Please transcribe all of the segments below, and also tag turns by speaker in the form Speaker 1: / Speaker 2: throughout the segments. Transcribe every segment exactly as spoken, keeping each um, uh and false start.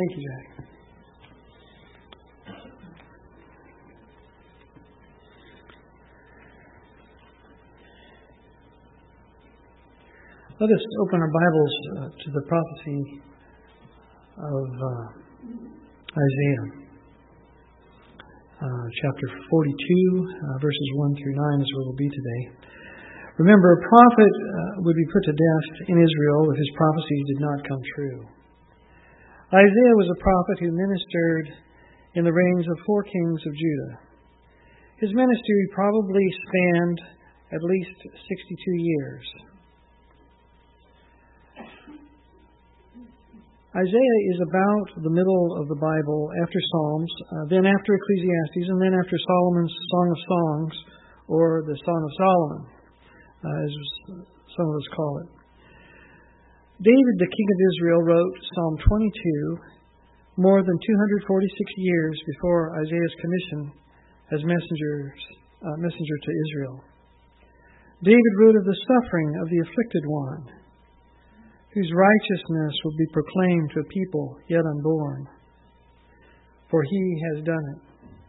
Speaker 1: Thank you, Jack. Let us open our Bibles uh, to the prophecy of uh, Isaiah, uh, chapter forty-two, uh, verses one through nine is where we'll be today. Remember, a prophet uh, would be put to death in Israel if his prophecies did not come true. Isaiah was a prophet who ministered in the reigns of four kings of Judah. His ministry probably spanned at least sixty-two years. Isaiah is about the middle of the Bible, after Psalms, uh, then after Ecclesiastes, and then after Solomon's Song of Songs, or the Song of Solomon, uh, as some of us call it. David, the king of Israel, wrote Psalm twenty-two more than two hundred forty-six years before Isaiah's commission as messengers, uh, messenger to Israel. David wrote of the suffering of the afflicted one, whose righteousness will be proclaimed to a people yet unborn, for he has done it.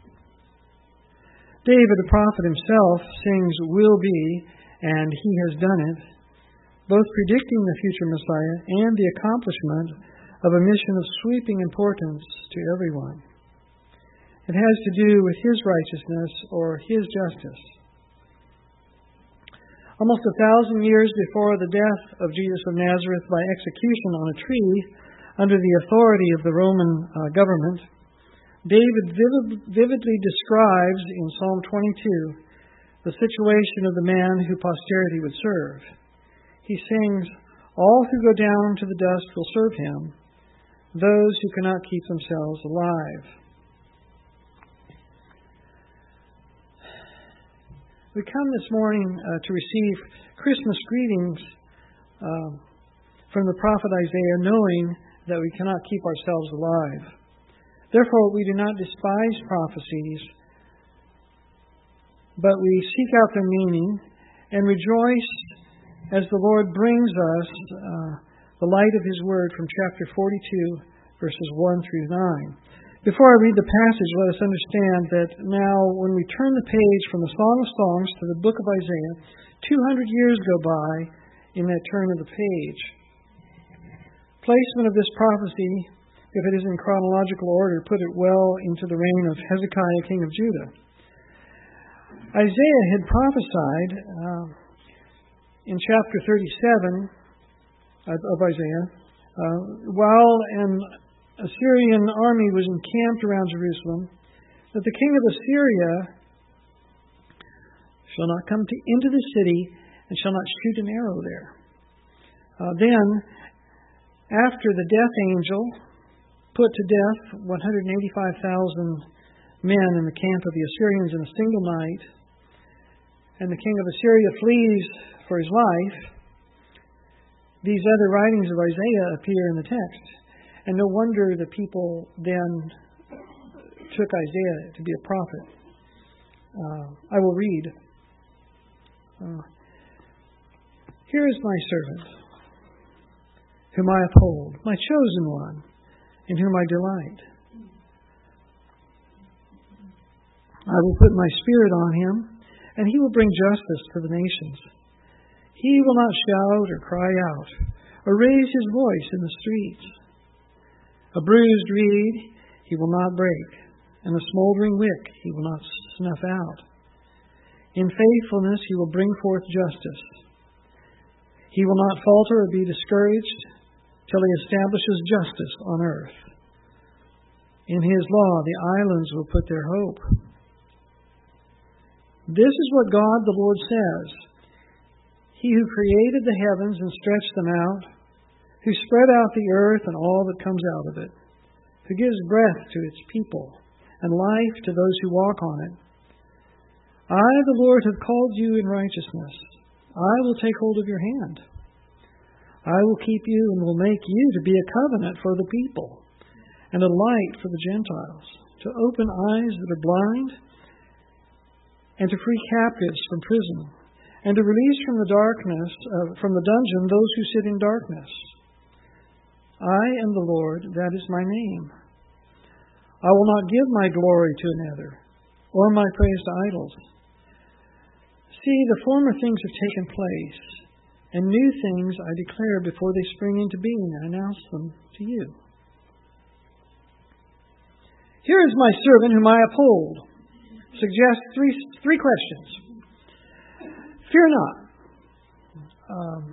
Speaker 1: David, the prophet himself, sings will be, and he has done it, both predicting the future Messiah and the accomplishment of a mission of sweeping importance to everyone. It has to do with his righteousness or his justice. Almost a thousand years before the death of Jesus of Nazareth by execution on a tree under the authority of the Roman uh, government, David vivid, vividly describes in Psalm twenty-two the situation of the man who posterity would serve. He sings, "All who go down to the dust will serve him, those who cannot keep themselves alive." We come this morning uh, to receive Christmas greetings uh, from the prophet Isaiah, knowing that we cannot keep ourselves alive. Therefore, we do not despise prophecies, but we seek out their meaning and rejoice as the Lord brings us uh, the light of His Word from chapter forty-two, verses one through nine. Before I read the passage, let us understand that now when we turn the page from the Song of Songs to the book of Isaiah, two hundred years go by in that turn of the page. Placement of this prophecy, if it is in chronological order, put it well into the reign of Hezekiah, king of Judah. Isaiah had prophesied uh, in chapter thirty-seven of Isaiah, uh, while an Assyrian army was encamped around Jerusalem, that the king of Assyria shall not come to, into the city and shall not shoot an arrow there. Uh, then, after the death angel put to death one hundred eighty-five thousand men in the camp of the Assyrians in a single night, and the king of Assyria flees for his life, these other writings of Isaiah appear in the text. And no wonder the people then took Isaiah to be a prophet. Uh, I will read. Uh, Here is my servant, whom I uphold, my chosen one, in whom I delight. I will put my spirit on him, and he will bring justice to the nations. He will not shout or cry out, or raise his voice in the streets. A bruised reed he will not break, and a smoldering wick he will not snuff out. In faithfulness he will bring forth justice. He will not falter or be discouraged till he establishes justice on earth. In his law the islands will put their hope. This is what God the Lord says. He who created the heavens and stretched them out, who spread out the earth and all that comes out of it, who gives breath to its people and life to those who walk on it. I, the Lord, have called you in righteousness. I will take hold of your hand. I will keep you and will make you to be a covenant for the people and a light for the Gentiles, to open eyes that are blind and to free captives from prison, and to release from the darkness, uh, from the dungeon, those who sit in darkness. I am the Lord, that is my name. I will not give my glory to another, or my praise to idols. See, the former things have taken place, and new things I declare before they spring into being. I announce them to you. Here is my servant whom I uphold. Suggests three three questions. Fear not. Um,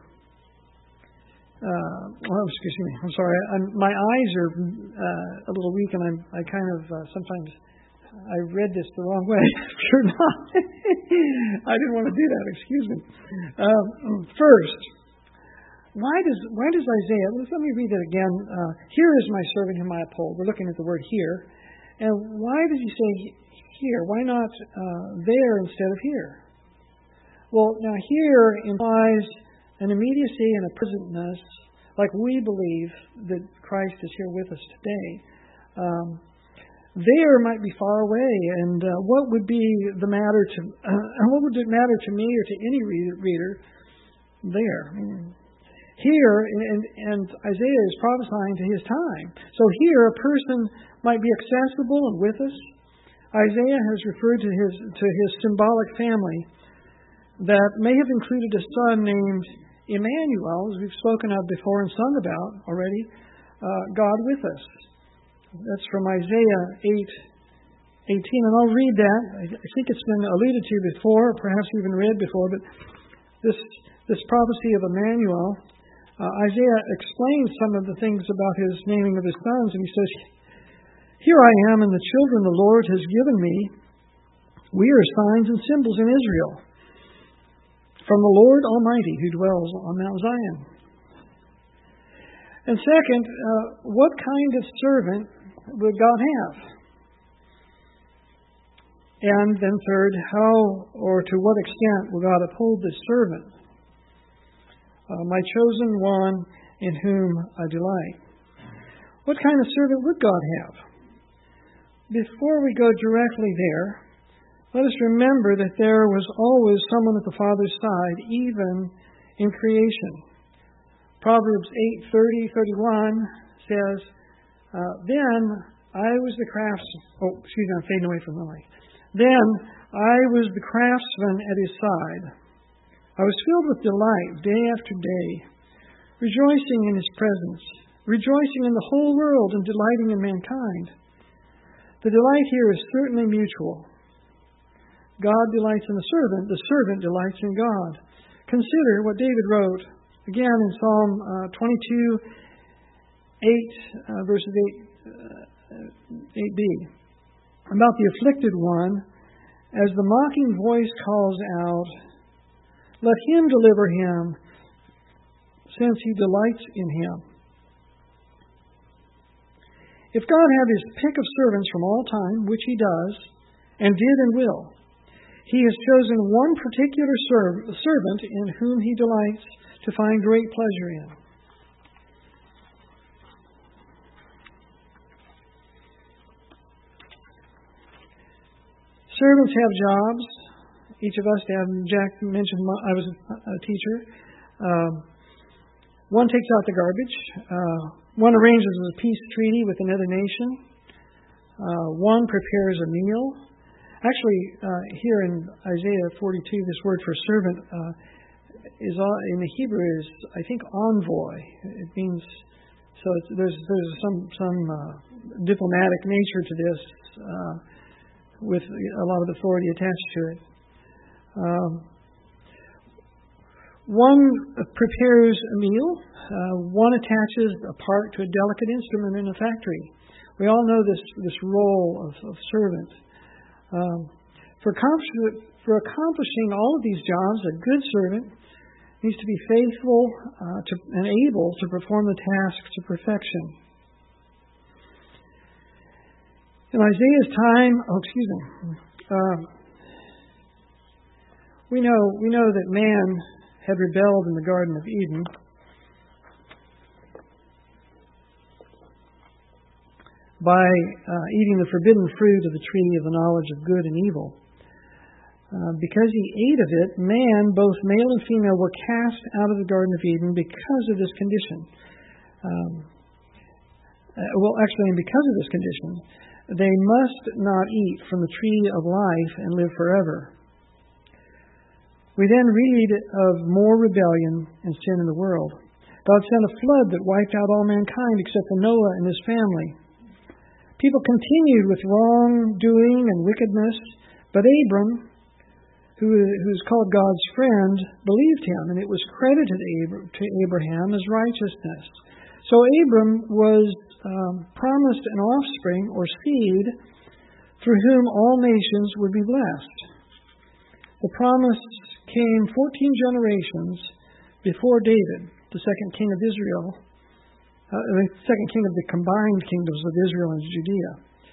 Speaker 1: uh, well, excuse me. I'm sorry. I'm, my eyes are uh, a little weak, and I'm I kind of uh, sometimes I read this the wrong way. Fear not. I didn't want to do that. Excuse me. Um, first, why does why does Isaiah? Let me read it again. Uh, here is my servant whom I uphold. We're looking at the word here, and why does he say here? Why not uh, there instead of here? Well, now here implies an immediacy and a presentness, like we believe that Christ is here with us today. Um, there might be far away, and uh, what would be the matter to uh, what would it matter to me or to any reader? reader there, I mean, here, and, and Isaiah is prophesying to his time. So here, a person might be accessible and with us. Isaiah has referred to his to his symbolic family that may have included a son named Emmanuel, as we've spoken of before and sung about already, uh, God with us. That's from Isaiah eight eighteen, and I'll read that. I think it's been alluded to before, perhaps even read before, but this this prophecy of Emmanuel, uh, Isaiah explains some of the things about his naming of his sons, and he says, "Here I am, and the children the Lord has given me. We are signs and symbols in Israel, from the Lord Almighty who dwells on Mount Zion." And second, uh, what kind of servant would God have? And then third, how or to what extent will God uphold this servant? Uh, my chosen one in whom I delight. What kind of servant would God have? Before we go directly there, let us remember that there was always someone at the Father's side, even in creation. Proverbs eight thirty thirty-one says, uh, Then I was the craftsman. Oh, excuse me, I'm fading away from the light. Then I was the craftsman at his side. I was filled with delight day after day, rejoicing in his presence, rejoicing in the whole world and delighting in mankind. The delight here is certainly mutual. God delights in the servant, the servant delights in God. Consider what David wrote, again in Psalm uh, twenty-two, eight, uh, verses eight, uh, eight b, about the afflicted one, as the mocking voice calls out, let him deliver him, since he delights in him. If God had his pick of servants from all time, which he does, and did and will, he has chosen one particular serv- servant in whom he delights to find great pleasure in. Servants have jobs. Each of us have. Jack mentioned I was a teacher. Um, one takes out the garbage. Uh, one arranges a peace treaty with another nation. Uh, one prepares a meal. Actually, uh, here in Isaiah forty-two, this word for servant uh, is in the Hebrew is, I think, envoy. It means so. It's, there's there's some some uh, diplomatic nature to this, uh, with a lot of authority attached to it. Um, one prepares a meal. Uh, one attaches a part to a delicate instrument in a factory. We all know this this role of, of servant. Um, for, accomplish, for accomplishing all of these jobs, a good servant needs to be faithful uh, to, and able to perform the tasks to perfection. In Isaiah's time, oh, excuse me, uh, we know we know that man had rebelled in the Garden of Eden. By uh, eating the forbidden fruit of the tree of the knowledge of good and evil. Uh, because he ate of it, man, both male and female, were cast out of the Garden of Eden because of this condition. Um, Uh, well, actually, and because of this condition, they must not eat from the tree of life and live forever. We then read of more rebellion and sin in the world. God sent a flood that wiped out all mankind except for Noah and his family. People continued with wrongdoing and wickedness, but Abram, who is called God's friend, believed him, and it was credited to Abraham as righteousness. So Abram was um, promised an offspring or seed through whom all nations would be blessed. The promise came fourteen generations before David, the second king of Israel, uh, the second king of the combined kingdoms of Israel and Judea.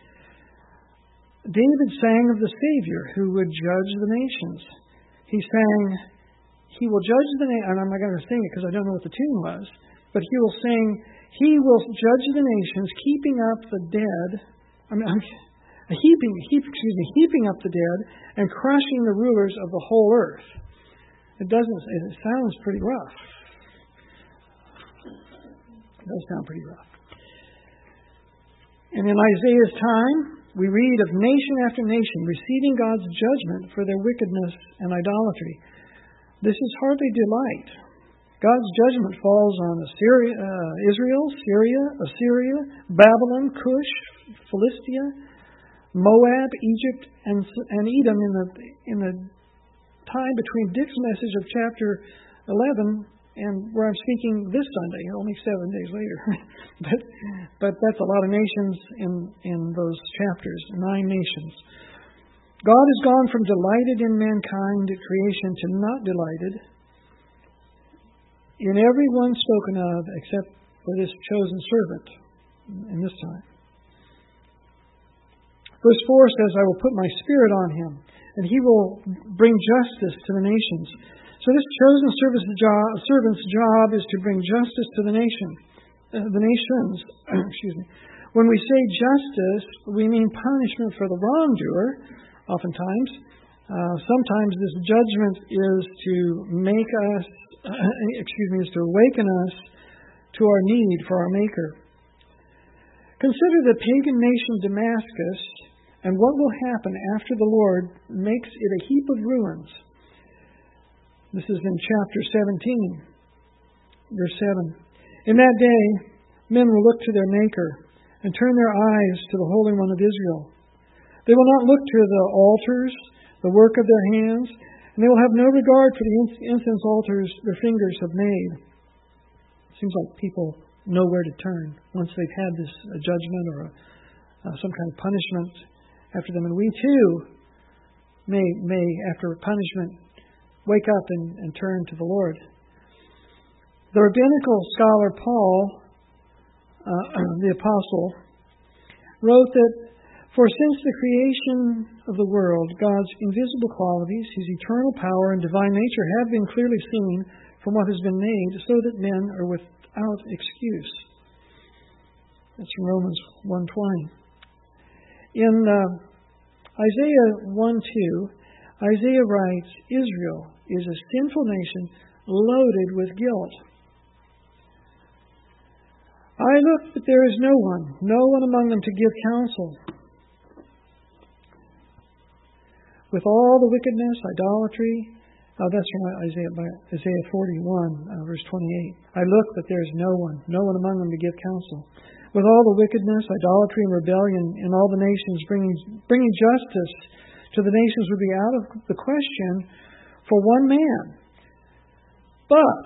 Speaker 1: David sang of the Savior who would judge the nations. He sang, He will judge the nations, and I'm not going to sing it because I don't know what the tune was, but he will sing, He will judge the nations, keeping up the dead, I mean, heaping, heap, excuse me, heaping up the dead and crushing the rulers of the whole earth. It doesn't, it sounds pretty rough. It does sound pretty rough. And in Isaiah's time, we read of nation after nation receiving God's judgment for their wickedness and idolatry. This is hardly delight. God's judgment falls on Assyria, uh, Israel, Syria, Assyria, Babylon, Cush, Philistia, Moab, Egypt, and, and Edom in the in the time between Dick's message of chapter eleven and where I'm speaking this Sunday, only seven days later. but but that's a lot of nations in, in those chapters, nine nations. God has gone from delighted in mankind at creation to not delighted in every one spoken of except for this chosen servant in this time. Verse four says, I will put my spirit on him, and he will bring justice to the nations. So this chosen servant's job is to bring justice to the nation, uh, the nations. Excuse me. When we say justice, we mean punishment for the wrongdoer, oftentimes. Uh, sometimes this judgment is to make us, uh, excuse me, is to awaken us to our need for our Maker. Consider the pagan nation Damascus and what will happen after the Lord makes it a heap of ruins. This is in chapter seventeen, verse seven. In that day, men will look to their Maker and turn their eyes to the Holy One of Israel. They will not look to the altars, the work of their hands, and they will have no regard for the incense altars their fingers have made. It seems like people know where to turn once they've had this uh, judgment or a, uh, some kind of punishment after them. And we too may, may after punishment, wake up and, and turn to the Lord. The rabbinical scholar Paul, uh, the apostle, wrote that, for since the creation of the world, God's invisible qualities, His eternal power and divine nature have been clearly seen from what has been made, so that men are without excuse. That's from Romans one twenty. In uh, Isaiah one two, Isaiah writes, Israel is a sinful nation loaded with guilt. I look, but there is no one, no one among them to give counsel. With all the wickedness, idolatry, uh, that's from Isaiah, Isaiah forty-one, uh, verse twenty-eight. I look, but there is no one, no one among them to give counsel. With all the wickedness, idolatry, and rebellion in all the nations, bringing, bringing justice to the nations would be out of the question for one man. But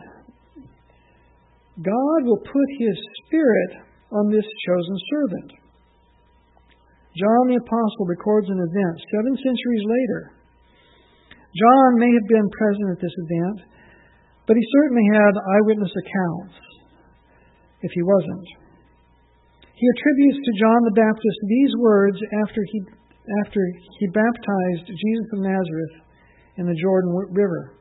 Speaker 1: God will put His Spirit on this chosen servant. John the Apostle records an event seven centuries later. John may have been present at this event, but he certainly had eyewitness accounts, if he wasn't. He attributes to John the Baptist these words after he, after he baptized Jesus of Nazareth in the Jordan River.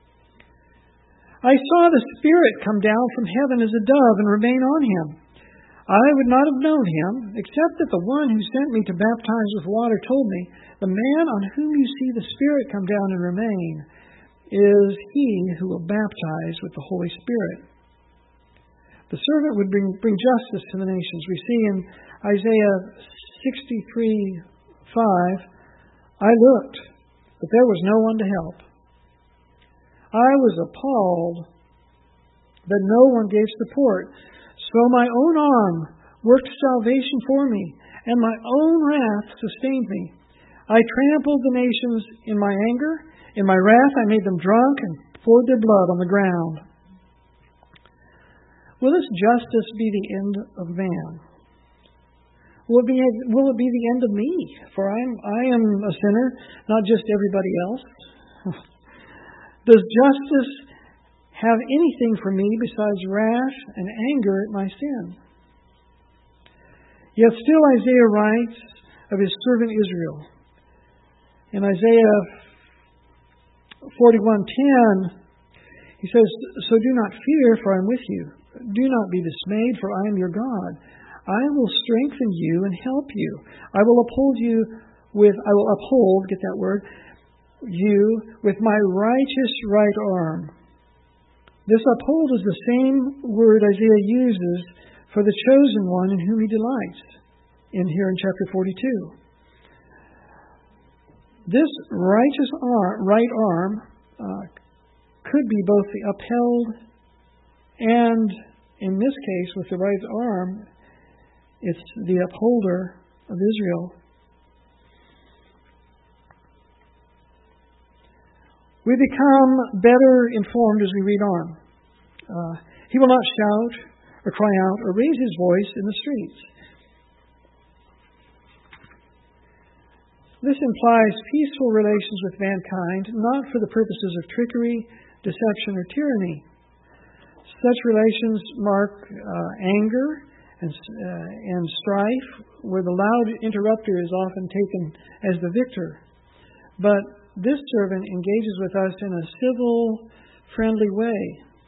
Speaker 1: I saw the Spirit come down from heaven as a dove and remain on him. I would not have known him, except that the one who sent me to baptize with water told me, the man on whom you see the Spirit come down and remain is he who will baptize with the Holy Spirit. The servant would bring, bring justice to the nations. We see in Isaiah sixty-three five, I looked, but there was no one to help. I was appalled that no one gave support. So my own arm worked salvation for me, and my own wrath sustained me. I trampled the nations in my anger. In my wrath I made them drunk and poured their blood on the ground. Will this justice be the end of man? Will it be, will it be the end of me? For I am, I am a sinner, not just everybody else. Does justice have anything for me besides wrath and anger at my sin? Yet still Isaiah writes of his servant Israel. In Isaiah forty-one ten, he says, So do not fear, for I am with you. Do not be dismayed, for I am your God. I will strengthen you and help you. I will uphold you with, I will uphold, get that word, you with my righteous right arm. This uphold is the same word Isaiah uses for the chosen one in whom he delights, in here in chapter forty-two. This righteous arm, right arm uh, could be both the upheld and, in this case, with the right arm, it's the upholder of Israel. We become better informed as we read on. Uh, he will not shout or cry out or raise his voice in the streets. This implies peaceful relations with mankind, not for the purposes of trickery, deception, or tyranny. Such relations mark uh, anger and, uh, and strife, where the loud interrupter is often taken as the victor. But this servant engages with us in a civil, friendly way.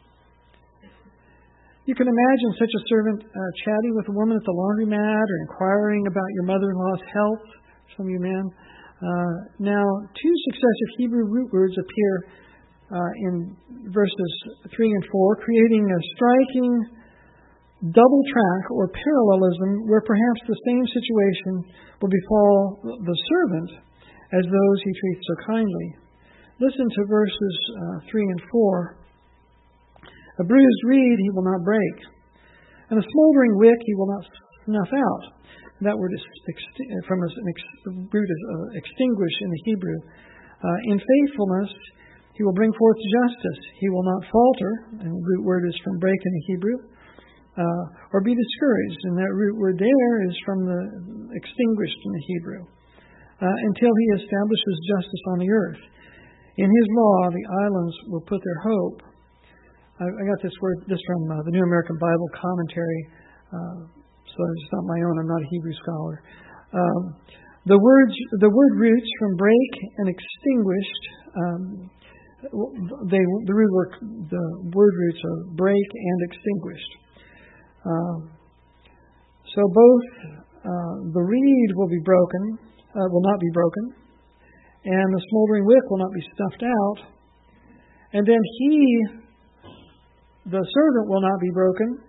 Speaker 1: You can imagine such a servant uh, chatting with a woman at the laundromat or inquiring about your mother-in-law's health. Some of you men. Uh, now, two successive Hebrew root words appear uh, in verses three and four, creating a striking double track or parallelism where perhaps the same situation will befall the servant as those he treats so kindly. Listen to verses uh, three and four. A bruised reed he will not break, and a smoldering wick he will not snuff out. That word is ext- from an ex- root is uh, extinguish in the Hebrew. Uh, in faithfulness, he will bring forth justice. He will not falter, and the root word is from break in the Hebrew, uh, or be discouraged. And that root word there is from the extinguished in the Hebrew, uh, until he establishes justice on the earth. In his law, the islands will put their hope. I, I got this word, this from uh, the New American Bible Commentary. Uh, So it's not my own. I'm not a Hebrew scholar. Um, the words, the word roots from break and extinguished. Um, they the root word, the word roots are break and extinguished. Um, so both uh, the reed will be broken, uh, will not be broken, and the smoldering wick will not be snuffed out. And then he, the servant, will not be broken.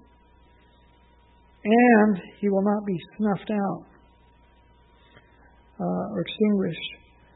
Speaker 1: And he will not be snuffed out uh, or extinguished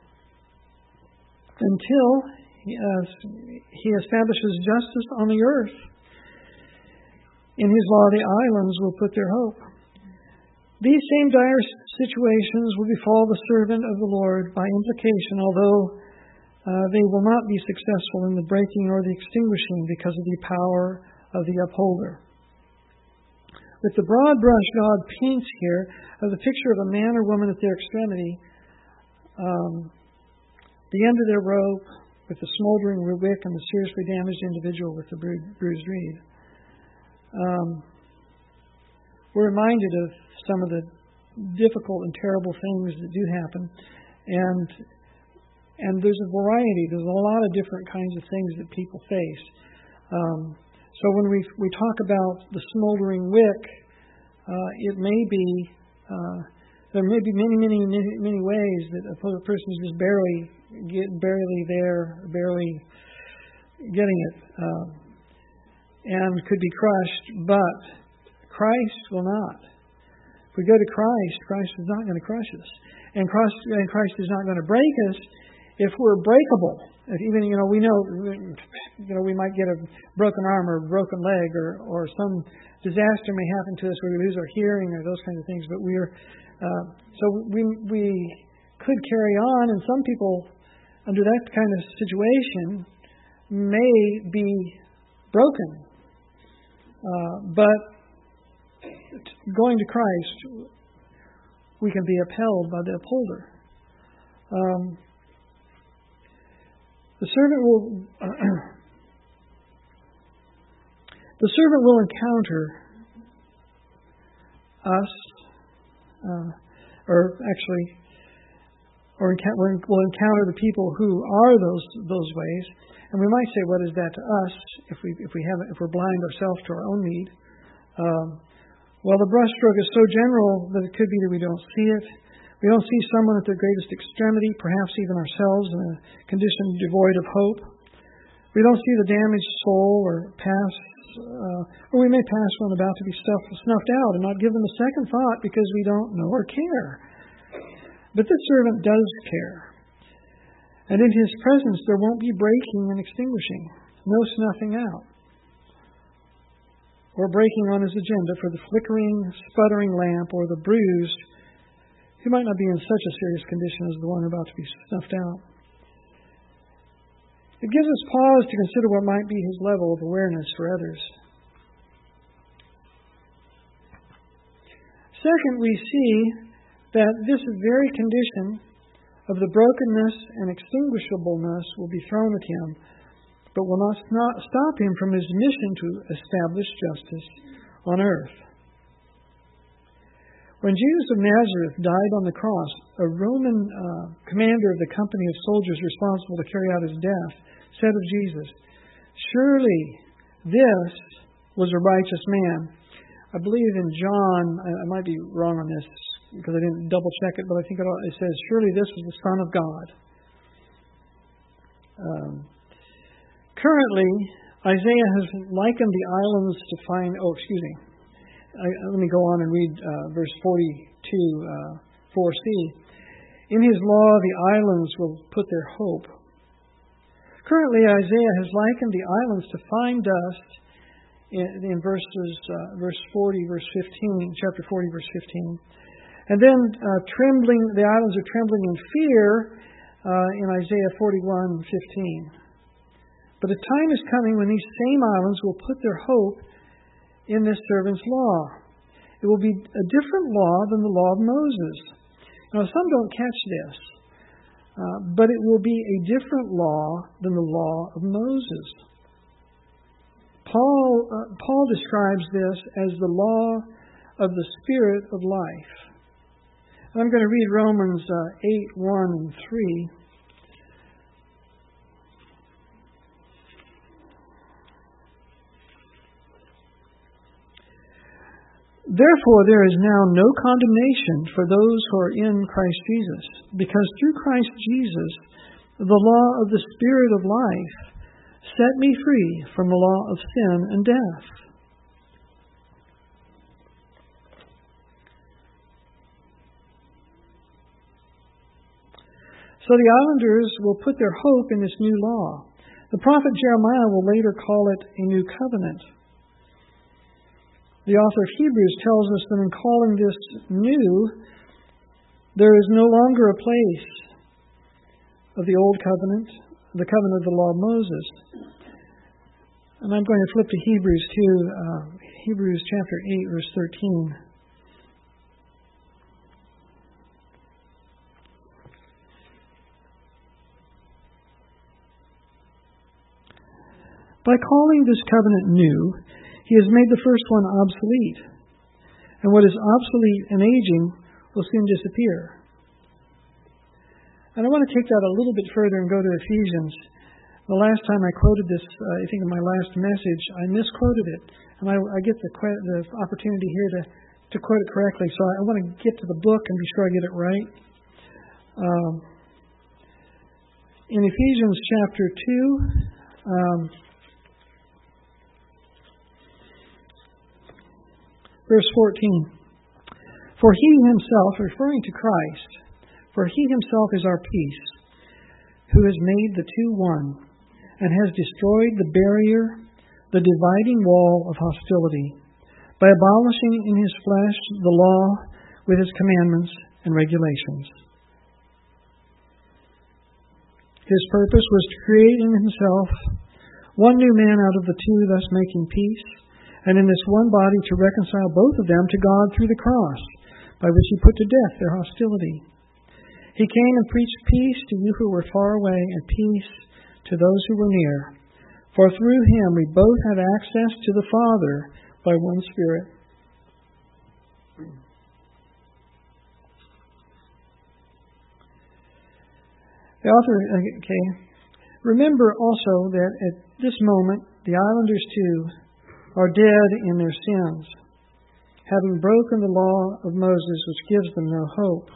Speaker 1: until he, uh, he establishes justice on the earth. In his law, the islands will put their hope. These same dire situations will befall the servant of the Lord by implication, although uh, they will not be successful in the breaking or the extinguishing because of the power of the upholder. With the broad brush God paints here of the picture of a man or woman at their extremity, um, the end of their rope with the smoldering wick and the seriously damaged individual with the bruised reed. Um, we're reminded of some of the difficult and terrible things that do happen, and and there's a variety. There's a lot of different kinds of things that people face. Um, So when we we talk about the smoldering wick, uh, it may be uh, there may be many many many many ways that a person is just barely get barely there, barely getting it. Uh, and could be crushed, but Christ will not. If we go to Christ, Christ is not going to crush us. And Christ, and Christ is not going to break us if we're breakable. If even, you know, we know, you know, we might get a broken arm or a broken leg, or, or some disaster may happen to us where we lose our hearing or those kinds of things. But we're, uh, so we we could carry on, and some people under that kind of situation may be broken. Uh, but going to Christ, we can be upheld by the upholder. Um, the servant will uh, the servant will encounter us, uh, or actually, or encounter, will encounter the people who are those those ways. And we might say, what is that to us if we if we haven't if we're blind ourselves to our own need? Um, well, the brushstroke is so general that it could be that we don't see it. We don't see someone at their greatest extremity, perhaps even ourselves, in a condition devoid of hope. We don't see the damaged soul, or pass, uh, or we may pass one about to be stuffed, snuffed out and not give them a second thought because we don't know or care. But this servant does care. And in his presence there won't be breaking and extinguishing, no snuffing out, or breaking on his agenda for the flickering, sputtering lamp or the bruised, who might not be in such a serious condition as the one about to be snuffed out. It gives us pause to consider what might be his level of awareness for others. Second, we see that this very condition of the brokenness and extinguishableness will be thrown at him, but will not stop him from his mission to establish justice on earth. When Jesus of Nazareth died on the cross, a Roman uh, commander of the company of soldiers responsible to carry out his death said of Jesus, "Surely this was a righteous man." I believe in John, I, I might be wrong on this because I didn't double check it, but I think it, it says, "Surely this was the Son of God." Um, currently, Isaiah has likened the islands to find, oh, excuse me. I, let me go on and read uh, verse forty-two, uh, four c. In his law the islands will put their hope. Currently, Isaiah has likened the islands to fine dust in, in verses uh, verse forty, verse fifteen, chapter forty, verse fifteen. And then uh, trembling, the islands are trembling in fear uh, in Isaiah forty-one, fifteen. But a time is coming when these same islands will put their hope in this servant's law. It will be a different law than the law of Moses. Now, some don't catch this, uh, but it will be a different law than the law of Moses. Paul, uh, Paul describes this as the law of the Spirit of life. And I'm going to read Romans uh, eight, one and three. Therefore, there is now no condemnation for those who are in Christ Jesus, because through Christ Jesus, the law of the Spirit of life set me free from the law of sin and death. So the islanders will put their hope in this new law. The prophet Jeremiah will later call it a new covenant. The author of Hebrews tells us that in calling this new, there is no longer a place of the old covenant, the covenant of the law of Moses. And I'm going to flip to Hebrews two, uh, Hebrews chapter eight, verse thirteen. By calling this covenant new, he has made the first one obsolete, and what is obsolete and aging will soon disappear. And I want to take that a little bit further and go to Ephesians. The last time I quoted this, uh, I think in my last message, I misquoted it, and I, I get the, the opportunity here to, to quote it correctly, so I want to get to the book and be sure I get it right. Um, in Ephesians chapter two, um, Verse fourteen. For he himself, referring to Christ, for he himself is our peace, who has made the two one, and has destroyed the barrier, the dividing wall of hostility, by abolishing in his flesh the law with its commandments and regulations. His purpose was to create in himself one new man out of the two, thus making peace, and in this one body to reconcile both of them to God through the cross, by which he put to death their hostility. He came and preached peace to you who were far away, and peace to those who were near. For through him we both have access to the Father by one Spirit. The author, okay, remember also that at this moment the islanders too are dead in their sins, having broken the law of Moses, which gives them no hope.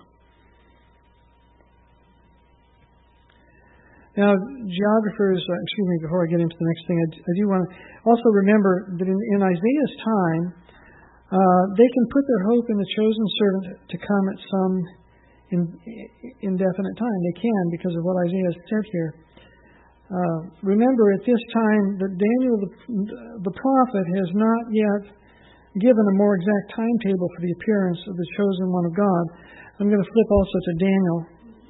Speaker 1: Now, geographers, uh, excuse me, before I get into the next thing, I, I do want to also remember that in, in Isaiah's time, uh, they can put their hope in the chosen servant to come at some in, indefinite time. They can, because of what Isaiah said here. Uh, remember, at this time, that Daniel the, the prophet has not yet given a more exact timetable for the appearance of the chosen one of God. I'm going to flip also to Daniel.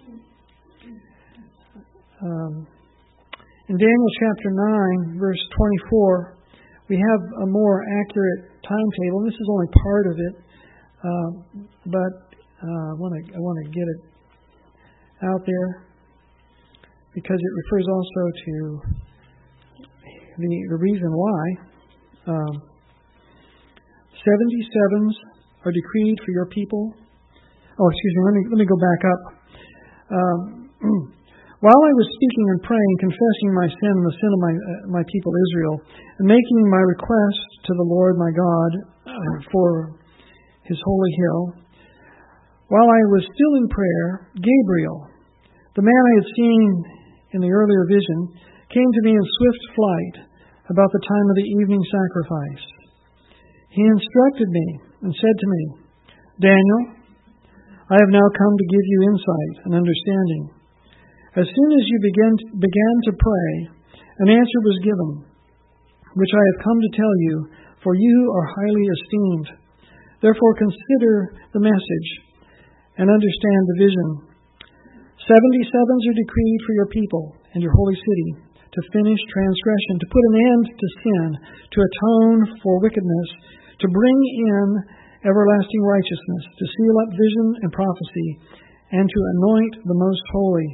Speaker 1: Um, in Daniel chapter nine, verse twenty-four, we have a more accurate timetable. This is only part of it, uh, but uh, I want to I want to get it out there because it refers also to the, the reason why. Um, Seventy-sevens are decreed for your people. Oh, excuse me. Let me let me go back up. Um, While I was speaking and praying, confessing my sin and the sin of my uh, my people Israel, and making my request to the Lord my God uh, for His holy hill, while I was still in prayer, Gabriel, the man I had seen in the earlier vision, came to me in swift flight about the time of the evening sacrifice. He instructed me and said to me, Daniel, I have now come to give you insight and understanding. As soon as you began to, began to pray, an answer was given, which I have come to tell you, for you are highly esteemed. Therefore consider the message and understand the vision. Seventy-sevens are decreed for your people and your holy city, to finish transgression, to put an end to sin, to atone for wickedness, to bring in everlasting righteousness, to seal up vision and prophecy, and to anoint the most holy.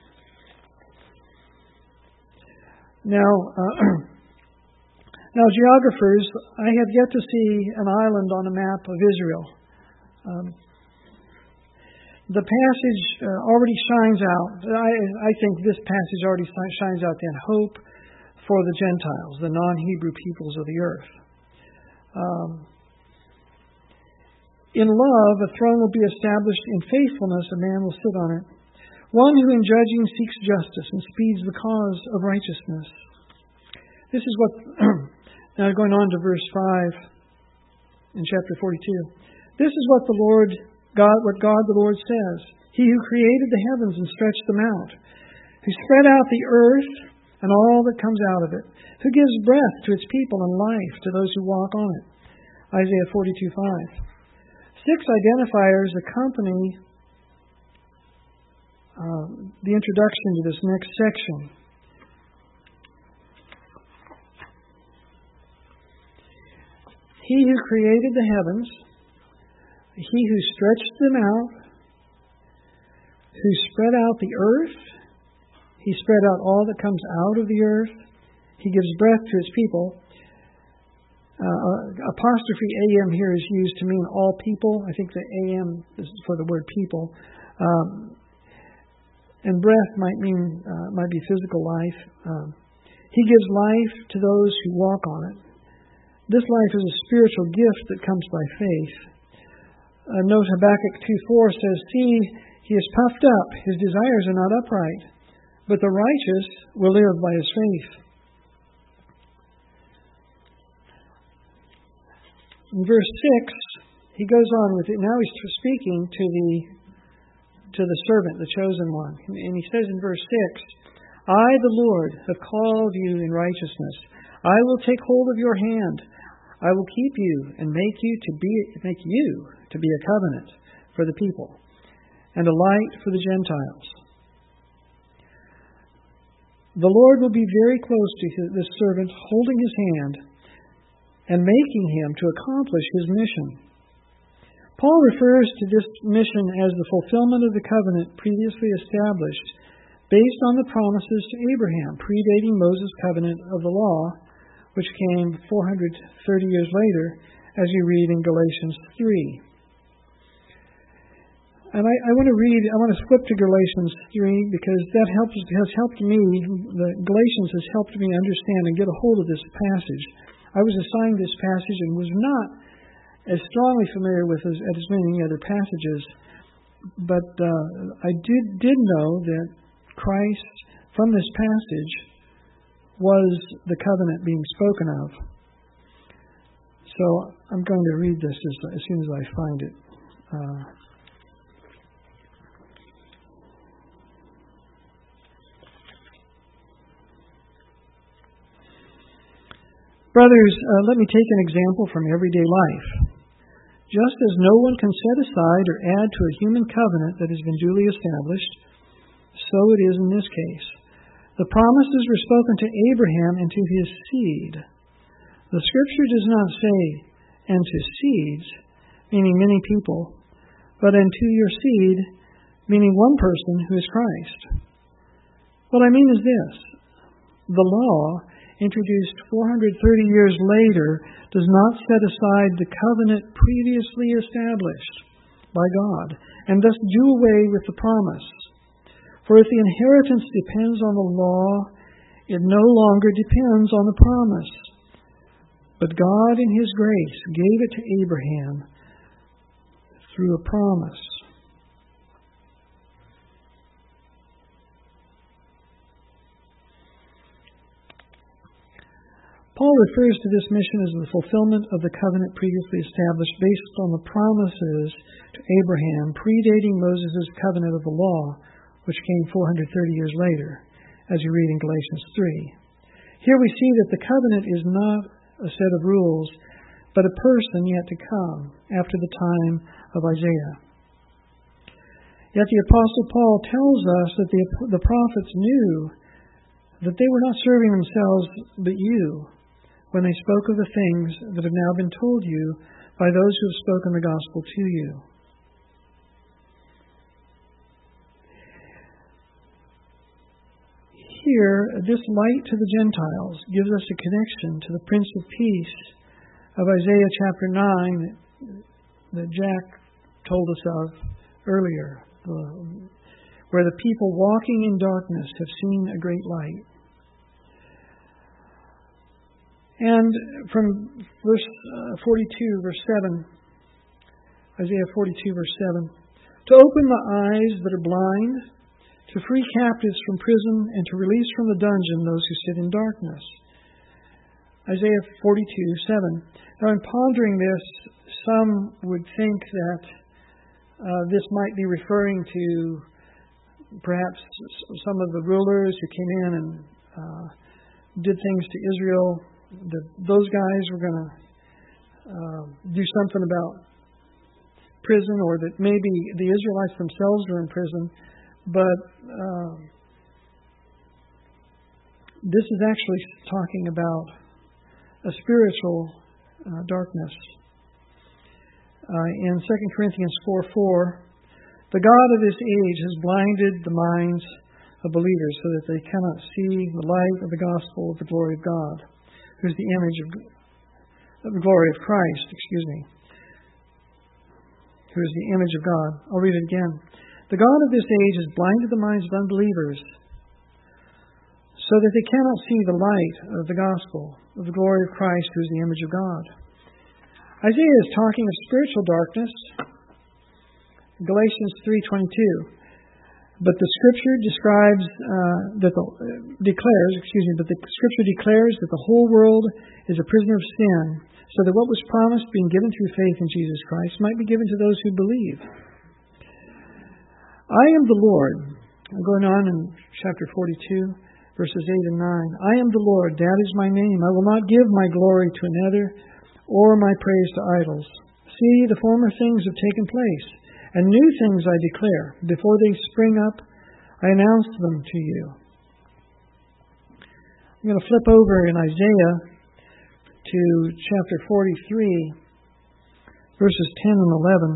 Speaker 1: Now, uh, now, geographers, I have yet to see an island on a map of Israel. Um, the passage uh, already shines out. I, I think this passage already shines out then hope for the Gentiles, the non-Hebrew peoples of the earth. Um, in love, a throne will be established. In faithfulness, a man will sit on it. One who in judging seeks justice and speeds the cause of righteousness. This is what, now going on to verse five in chapter forty-two. This is what the Lord, God, what God the Lord says. He who created the heavens and stretched them out, who spread out the earth and all that comes out of it, who gives breath to its people and life to those who walk on it. Isaiah forty-two five. Six identifiers accompany Uh, the introduction to this next section. He who created the heavens, he who stretched them out, who spread out the earth, he spread out all that comes out of the earth, he gives breath to his people. Uh, apostrophe A M here is used to mean all people. I think the A M is for the word people. Um, And breath might mean uh, might be physical life. Um, he gives life to those who walk on it. This life is a spiritual gift that comes by faith. Uh, note Habakkuk two four says, "See, he is puffed up; his desires are not upright, but the righteous will live by his faith." In verse six, he goes on with it. Now he's speaking to the to the servant, the chosen one. And he says in verse six, I, the Lord, have called you in righteousness. I will take hold of your hand. I will keep you and make you to be make you to be a covenant for the people and a light for the Gentiles. The Lord will be very close to this servant, holding his hand and making him to accomplish his mission. Paul refers to this mission as the fulfillment of the covenant previously established based on the promises to Abraham, predating Moses' covenant of the law, which came four hundred thirty years later, as you read in Galatians three. And I, I want to read, I want to flip to Galatians three because that helps, has helped me, the Galatians has helped me understand and get a hold of this passage. I was assigned this passage and was not as strongly familiar with as, as many other passages, but uh, I did, did know that Christ, from this passage, was the covenant being spoken of. So I'm going to read this as, as soon as I find it. Uh, Brothers, uh, let me take an example from everyday life. Just as no one can set aside or add to a human covenant that has been duly established, so it is in this case. The promises were spoken to Abraham and to his seed. The Scripture does not say, and to seeds, meaning many people, but and to your seed, meaning one person who is Christ. What I mean is this. The law, introduced four hundred thirty years later, does not set aside the covenant previously established by God, and thus do away with the promise. For if the inheritance depends on the law, it no longer depends on the promise. But God, in His grace, gave it to Abraham through a promise. Paul refers to this mission as the fulfillment of the covenant previously established based on the promises to Abraham, predating Moses' covenant of the law, which came four hundred thirty years later, as you read in Galatians three. Here we see that the covenant is not a set of rules, but a person yet to come after the time of Isaiah. Yet the Apostle Paul tells us that the, the prophets knew that they were not serving themselves but you, when they spoke of the things that have now been told you by those who have spoken the gospel to you. Here, this light to the Gentiles gives us a connection to the Prince of Peace of Isaiah chapter nine that Jack told us of earlier, where the people walking in darkness have seen a great light. And from verse uh, forty-two, verse seven, Isaiah forty-two, verse seven, to open the eyes that are blind, to free captives from prison, and to release from the dungeon those who sit in darkness. Isaiah forty-two, seven. Now in pondering this, some would think that uh, this might be referring to perhaps some of the rulers who came in and uh, did things to Israel, that those guys were going to uh, do something about prison, or that maybe the Israelites themselves were in prison. But uh, this is actually talking about a spiritual uh, darkness. Uh, in Second Corinthians four four, the God of this age has blinded the minds of believers so that they cannot see the light of the gospel of the glory of God, who is the image of, of the glory of Christ, excuse me, who is the image of God. I'll read it again. The God of this age has blinded the minds of unbelievers so that they cannot see the light of the gospel of the glory of Christ, who is the image of God. Isaiah is talking of spiritual darkness. Galatians three twenty-two. But the Scripture describes uh, that the uh, declares, excuse me, but the Scripture declares that the whole world is a prisoner of sin, so that what was promised, being given through faith in Jesus Christ, might be given to those who believe. I am the Lord. I'm going on in chapter forty-two, verses eight and nine. I am the Lord, that is my name. I will not give my glory to another, or my praise to idols. See, the former things have taken place, and new things I declare. Before they spring up, I announce them to you. I'm going to flip over in Isaiah to chapter forty-three, verses ten and eleven.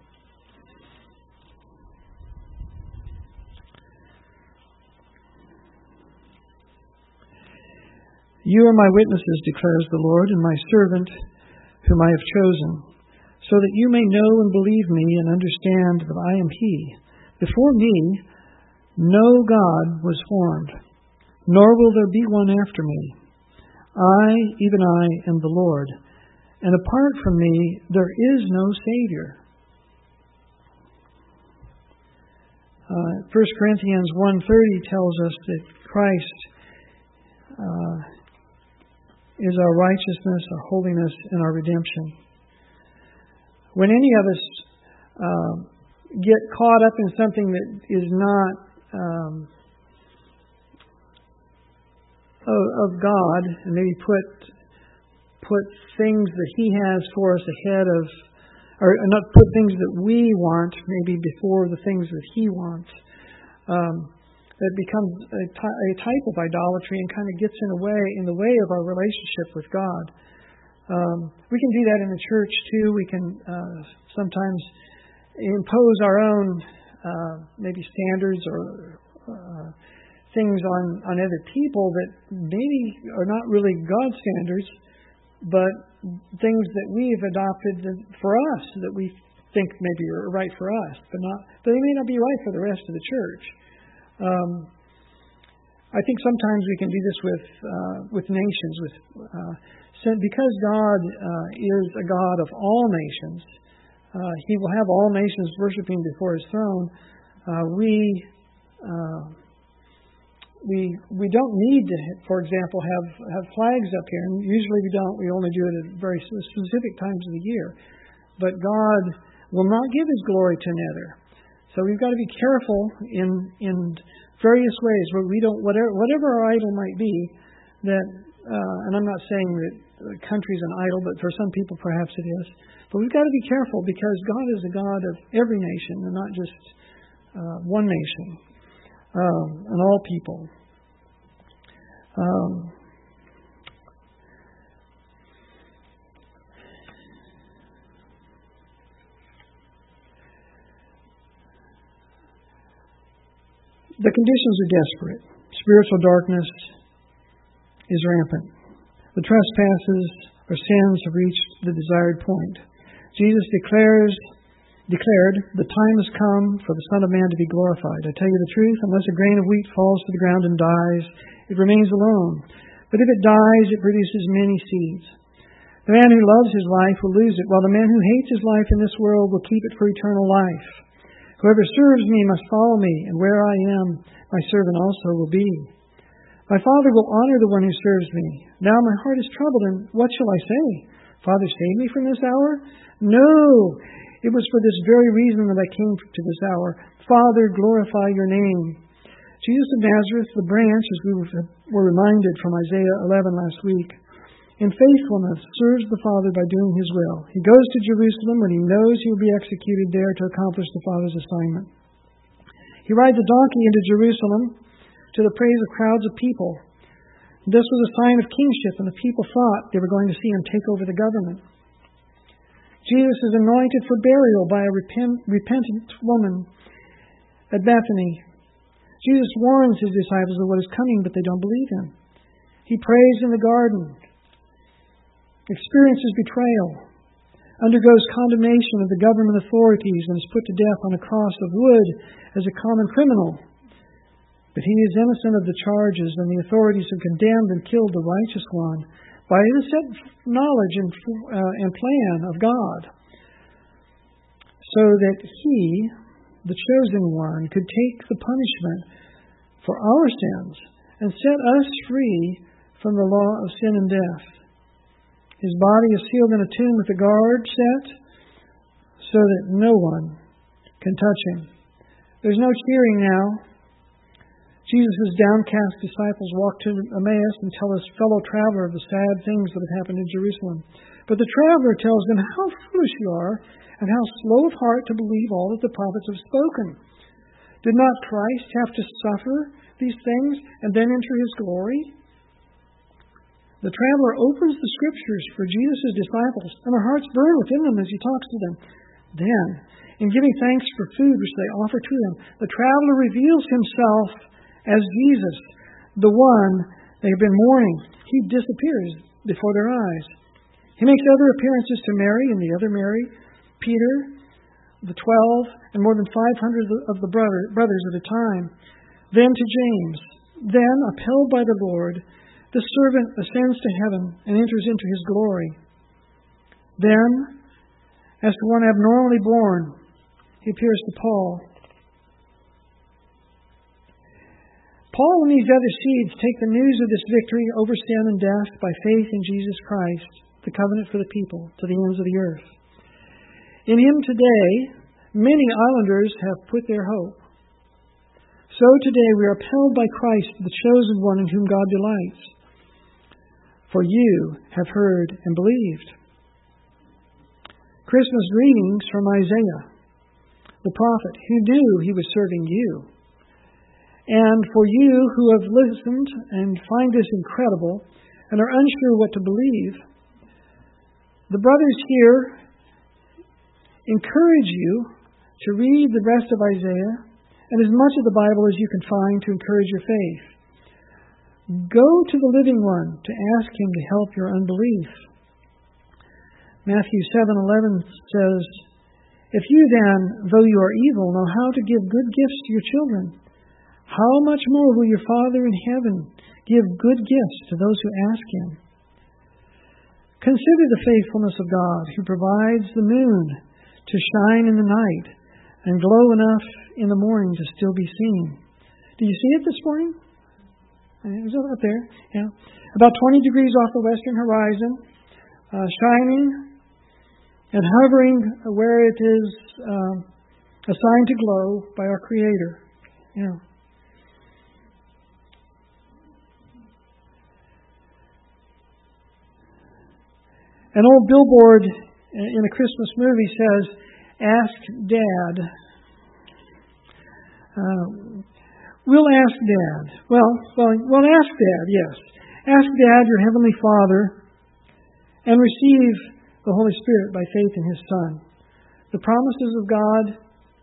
Speaker 1: You are my witnesses, declares the Lord, and my servant whom I have chosen, so that you may know and believe me and understand that I am He. Before me no God was formed, nor will there be one after me. I, even I, am the Lord, and apart from me there is no Savior. Uh, First Corinthians one thirty tells us that Christ uh, is our righteousness, our holiness, and our redemption. When any of us uh, get caught up in something that is not um, of, of God, and maybe put put things that He has for us ahead of, or not put things that we want maybe before the things that He wants, um, that becomes a, ty- a type of idolatry and kind of gets in a way in the way of our relationship with God. Um, we can do that in the church too. We can uh, sometimes impose our own uh, maybe standards or uh, things on, on other people that maybe are not really God's standards, but things that we've adopted for us that we think maybe are right for us, but not. But they may not be right for the rest of the church. Um, I think sometimes we can do this with uh, with nations, with uh, because God uh, is a God of all nations. Uh, he will have all nations worshiping before His throne. Uh, we uh, we we don't need to, for example, have have flags up here. And usually we don't. We only do it at very specific times of the year. But God will not give His glory to another. So we've got to be careful in in various ways where we don't whatever whatever our idol might be. That uh, and I'm not saying that the country's an idol, but for some people perhaps it is. But we've got to be careful because God is a God of every nation and not just uh, one nation um, and all people. Um, The conditions are desperate. Spiritual darkness is rampant. The trespasses or sins have reached the desired point. Jesus declares, declared, the time has come for the Son of Man to be glorified. I tell you the truth, unless a grain of wheat falls to the ground and dies, it remains alone. But if it dies, it produces many seeds. The man who loves his life will lose it, while the man who hates his life in this world will keep it for eternal life. Whoever serves me must follow me, and where I am, my servant also will be. My Father will honor the one who serves me. Now my heart is troubled, and what shall I say? Father, save me from this hour? No! It was for this very reason that I came to this hour. Father, glorify your name. Jesus of Nazareth, the branch, as we were reminded from Isaiah eleven last week, in faithfulness serves the Father by doing His will. He goes to Jerusalem when he knows he will be executed there to accomplish the Father's assignment. He rides a donkey into Jerusalem to the praise of crowds of people. This was a sign of kingship, and the people thought they were going to see Him take over the government. Jesus is anointed for burial by a repent, repentant woman at Bethany. Jesus warns His disciples of what is coming, but they don't believe Him. He prays in the garden, experiences betrayal, undergoes condemnation of the government authorities, and is put to death on a cross of wood as a common criminal. But He is innocent of the charges, and the authorities have condemned and killed the righteous one by the set knowledge and, uh, and plan of God, so that He the chosen one, could take the punishment for our sins and set us free from the law of sin and death. His body is sealed in a tomb with a guard set so that no one can touch him. There's no cheering now. Jesus' downcast disciples walk to Emmaus and tell his fellow traveler of the sad things that have happened in Jerusalem. But the traveler tells them how foolish you are and how slow of heart to believe all that the prophets have spoken. Did not Christ have to suffer these things and then enter his glory? The traveler opens the Scriptures for Jesus' disciples, and their hearts burn within them as he talks to them. Then, in giving thanks for food which they offer to him, the traveler reveals himself as Jesus, the one they have been mourning. He disappears before their eyes. He makes other appearances to Mary and the other Mary, Peter, the twelve, and more than five hundred of the brother, brothers at a time. Then to James. Then, upheld by the Lord, the servant ascends to heaven and enters into his glory. Then, as to one abnormally born, he appears to Paul. Paul and these other seeds take the news of this victory over sin and death by faith in Jesus Christ, the covenant for the people, to the ends of the earth. In him today, many islanders have put their hope. So today we are upheld by Christ, the chosen one in whom God delights. For you have heard and believed. Christmas greetings from Isaiah, the prophet, who knew he was serving you. And for you who have listened and find this incredible and are unsure what to believe, the brothers here encourage you to read the rest of Isaiah and as much of the Bible as you can find to encourage your faith. Go to the living one to ask him to help your unbelief. Matthew seven eleven says, If you then, though you are evil, know how to give good gifts to your children, how much more will your Father in heaven give good gifts to those who ask him? Consider the faithfulness of God, who provides the moon to shine in the night and glow enough in the morning to still be seen. Do you see it this morning? It was up there. Yeah. About twenty degrees off the western horizon, uh, shining and hovering where it is uh, assigned to glow by our Creator. Yeah. An old billboard in a Christmas movie says, Ask Dad. Uh, we'll ask Dad. Well, well, well, ask Dad, yes. Ask Dad, your Heavenly Father, and receive the Holy Spirit by faith in His Son. The promises of God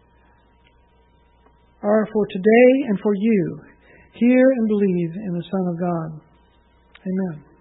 Speaker 1: are for today and for you. Hear and believe in the Son of God. Amen.